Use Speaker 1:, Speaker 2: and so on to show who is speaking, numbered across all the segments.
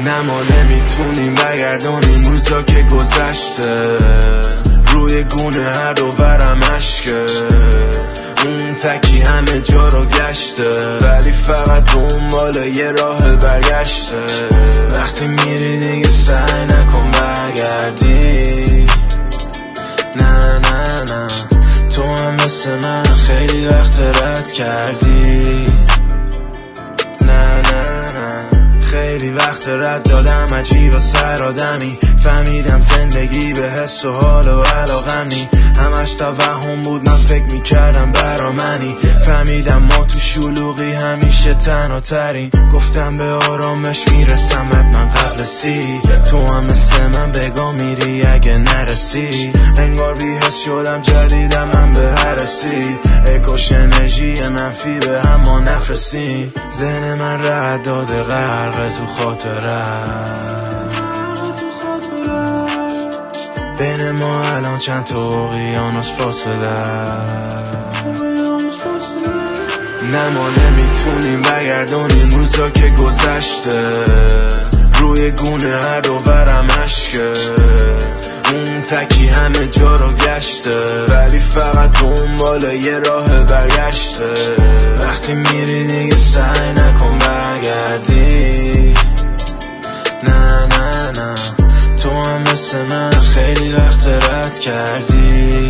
Speaker 1: نه ما نمیتونیم برگردونیم روزا که گذشته، روی گونه هر دو برم عشقه، اون تکی همه جا رو گشته، ولی فقط دنبال یه راه برگشته. وقتی میری دیگه سعی نکن برگردی، نه نه نه، تو هم مثل من خیلی وقت رد کردی، نه نه نه، خیلی وقت رد دادم عجیب و سر آدمی، فهمیدم زندگی به حس و حال و علاقم نی، همش توهم بود، من فکر میکردم برا منی، فهمیدم ما تو شلوغی همیشه تنها ترین، گفتم به آرامش میرسم من قبل سی، تو هم مثل من بگاه میری اگه نرسی، انگار بی‌حس شدم جدیدم من به هرسی، ای کاش انرژی منفی به هم ما نفرستیم، ذهن من رد داده غرق تو خاطره، بین ما الان چند تا اقیانوس فاصله، نه ما نمیتونیم برگردونیم روزا که گذشته، روی گونه هر دو برم عشقه، اون تکی همه جا رو گشته، ولی فقط دنبال یه راه برگشته. وقتی میری دیگه سعی نکن برگردی، نه نه نه، تو هم مثل من خیلی وقت رد کردی،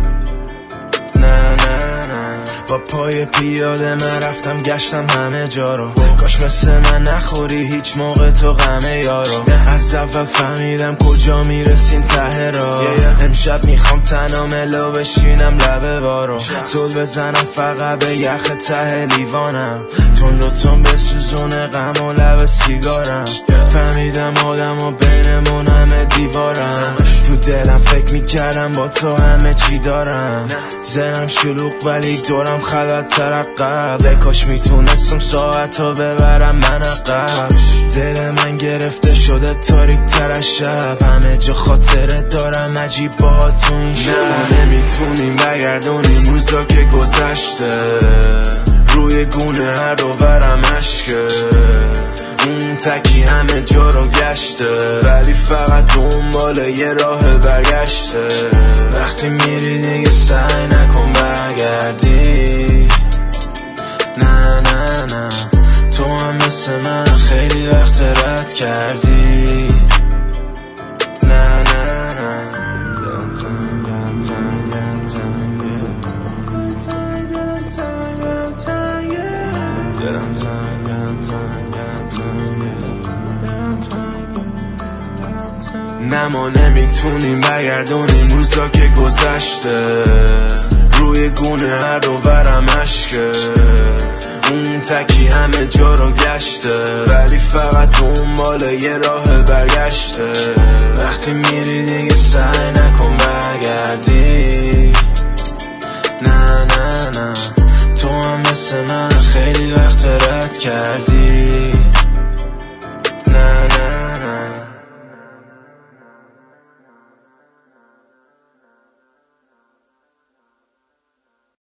Speaker 1: نه نه نه، با پای پیاده من رفتم گشتم همه جا رو، کاش مثل من نخوری هیچ موقع تو غم یارو، از اول فهمیدم کجا میرسیم ته را، امشب میخوام تنها ملو بشینم لبه بارو، زل بزنم فقط به یخ ته لیوانم، تون رو تون بسوزونه غم و لب سیگارم، فهمیدم آدم و بینمون همه دیوارم، تو دلم فکر میکردم با تو همه چی دارم، ذهنم شلوغ ولی دورم خلوت ترقب، کاش میتونستم ساعت ها ببرم من عقب، دل من گرفته شده تاریک تر از شب، همه جا خاطره دارم عجیب با تو این شب، نه نمیتونیم برگردونیم روزا که گذشته، روی گونه هر دو برم عشقه، اون تکی همه جا رو گشته، ولی فقط دنبال یه راه برگشته. وقتی میری دیگه سعی نکن برگردی، نه نه نه، تو هم مثل من خیلی وقت رد کردی، نه نه نه. نه ما نمیتونیم برگردونیم روزا که گذشته، روی گونه هر دو برم عشقه، اون تکی همه جا رو گشته، ولی فقط دنبال یه راه برگشته. وقتی میری دیگه سعی نکن برگردی،